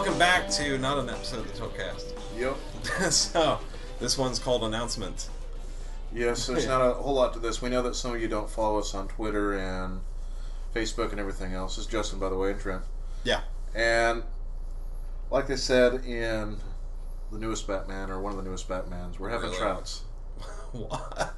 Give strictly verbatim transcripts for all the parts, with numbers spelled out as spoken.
welcome back to not an episode of the Tiltcast. Yep. So, this one's called Announcement. Yes, there's not a whole lot to this. We know that some of you don't follow us on Twitter and Facebook and everything else. It's Justin, by the way, and Trent. Yeah. And like they said in the newest Batman, or one of the newest Batmans, we're having Really? tryouts. What?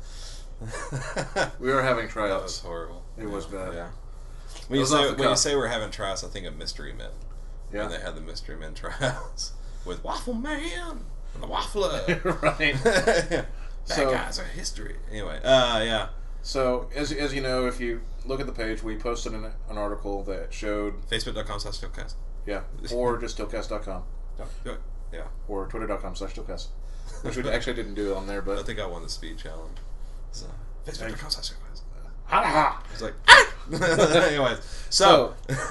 We are having That tryouts. was horrible. It was bad. Yeah. When, you was say, off the when you cuff. say we're having tryouts, I think of Mystery Men. Yeah. When they had the Mystery Men tryouts with Waffle Man and the Waffler. Right. Bad So- guys are history. Anyway, uh, yeah. So, as, as you know, if you look at the page, we posted an, an article that showed, Facebook.com slash Tiltcast. yeah, or just stillcast dot com, Yeah. or twitter.com slash stillcast. Which we actually didn't do it on there, I but... think I won the speed challenge. So, Facebook.com slash Tiltcast. Ha ha! It's like, anyways, so,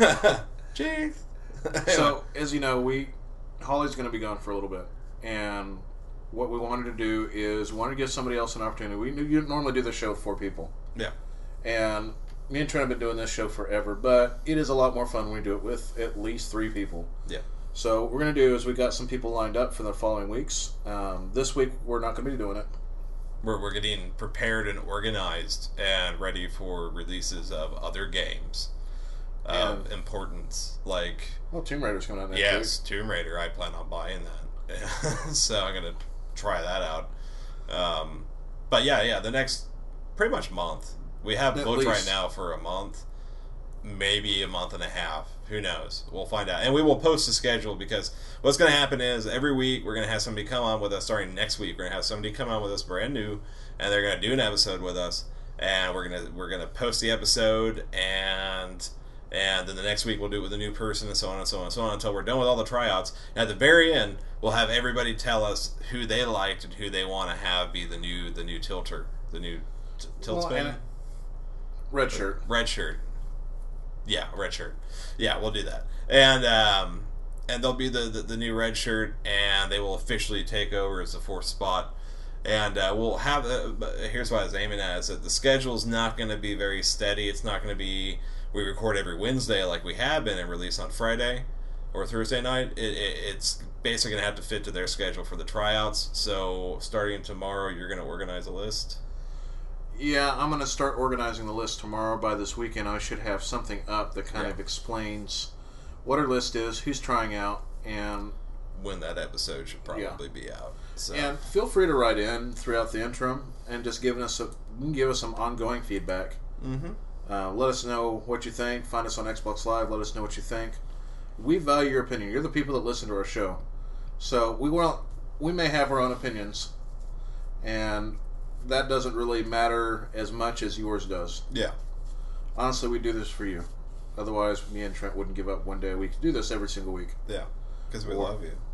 Jinx. So, as you know, we Holly's going to be gone for a little bit, and what we wanted to do is we wanted to give somebody else an opportunity. We you normally do this show with four people, Yeah. and me and Trent have been doing this show forever, but it is a lot more fun when we do it with at least three people. Yeah. So, what we're going to do is we got some people lined up for the following weeks. Um, this week, we're not going to be doing it. We're, we're getting prepared and organized and ready for releases of other games of And- importance. Like, Well, Tomb Raider's coming out next yes, Tomb Raider. I plan on buying that. So I'm going to try that out. Um, but yeah, yeah, the next pretty much month. We have At booked right least. now for a month, maybe a month and a half. Who knows? We'll find out. And we will post the schedule, because what's going to happen is every week we're going to have somebody come on with us. Starting next week, we're going to have somebody come on with us brand new, and they're going to do an episode with us, and we're going to we're going to post the episode, and and then the next week we'll do it with a new person, and so on and so on and so on until we're done with all the tryouts. And at the very end, we'll have everybody tell us who they liked and who they want to have be the new the new tilter, the new t- tilt Well, spin. and- Red shirt. Red shirt. Yeah, red shirt. Yeah, we'll do that. And um, and they'll be the, the, the new red shirt, and they will officially take over as the fourth spot. And uh, we'll have, uh, but here's what I was aiming at, is that the schedule's not going to be very steady. It's not going to be, we record every Wednesday like we have been and release on Friday or Thursday night. It, it, it's basically going to have to fit to their schedule for the tryouts. So starting tomorrow, you're going to organize a list. Yeah, I'm going to start organizing the list tomorrow. By this weekend, I should have something up that kind Yeah. of explains what our list is, who's trying out, and When that episode should probably be out. So. and feel free to write in throughout the interim and just giving us a, you can give us some ongoing feedback. Mm-hmm. Uh, let us know what you think. Find us on Xbox Live. Let us know what you think. We value your opinion. You're the people that listen to our show, so we want we may have our own opinions, and that doesn't really matter as much as yours does. Yeah. Honestly, we do this for you. Otherwise, me and Trent wouldn't give up one day a week to do this every single week. Yeah. Because we Or- love you.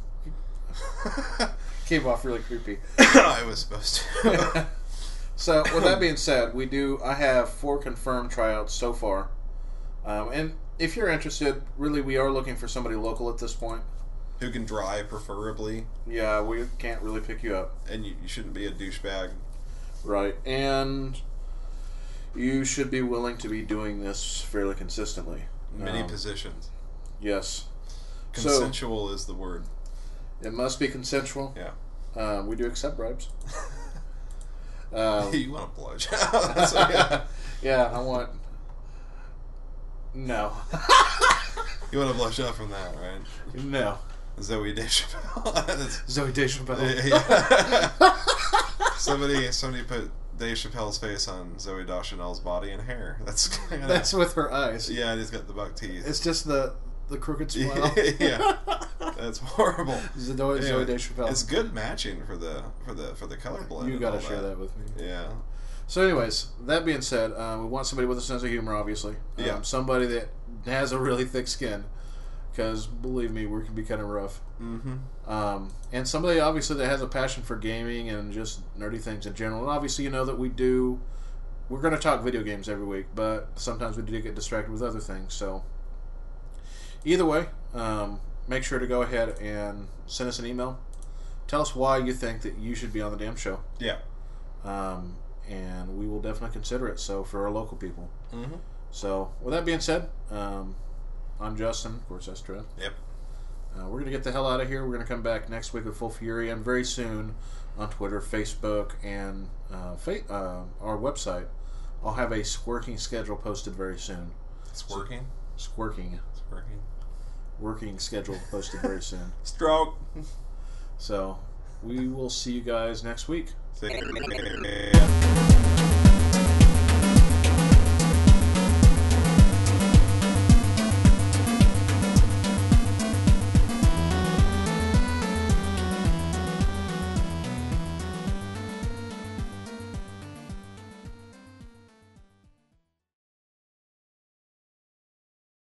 Came off really creepy. I was supposed to. So, with that being said, we do. I have four confirmed tryouts so far, um, and if you're interested, really, we are looking for somebody local at this point. Who can drive, preferably, Yeah, we can't really pick you up, and you, you shouldn't be a douchebag. right? And you should be willing to be doing this fairly consistently. Many Um, positions. Yes. Consensual is the word. It must be consensual. Yeah. Um, we do accept bribes. Um, You want a blowjob? So, yeah. yeah, I want. No. You want a blowjob from that, right? No. Zoe Deschanel. That's- Zoe Deschanel. yeah. somebody, somebody put Dave Chappelle's face on Zoe Deschanel's body and hair. That's kinda, That's with her eyes. yeah, and he's got the buck teeth. It's just the the crooked smile. Yeah, that's horrible. Zoe, Anyway, Zoe Deschanel. It's good matching for the for the for the color blend. You and got to all share that. with me. Yeah. So, anyways, that being said, um, we want somebody with a sense of humor, obviously. Um, Yeah. Somebody that has a really thick skin, because believe me, we can be kind of rough. Mm-hmm. Um, and somebody obviously that has a passion for gaming and just nerdy things in general. And obviously, you know that we do. We're going to talk video games every week, but sometimes we do get distracted with other things. So, either way, um, make sure to go ahead and send us an email. Tell us why you think that you should be on the damn show. Yeah. Um, and we will definitely consider it. So for our local people. Mm-hmm. So with that being said, um, I'm Justin. Of course, that's Trent. Yep. uh, we're going to get the hell out of here. We're going to come back next week with Full Fury and very soon on Twitter, Facebook, and uh, fa- uh, our website. I'll have a squirking schedule posted very soon. Squirking? So, squirking. Squirking. Working schedule posted very soon. Stroke. So, we will see you guys next week. See ya.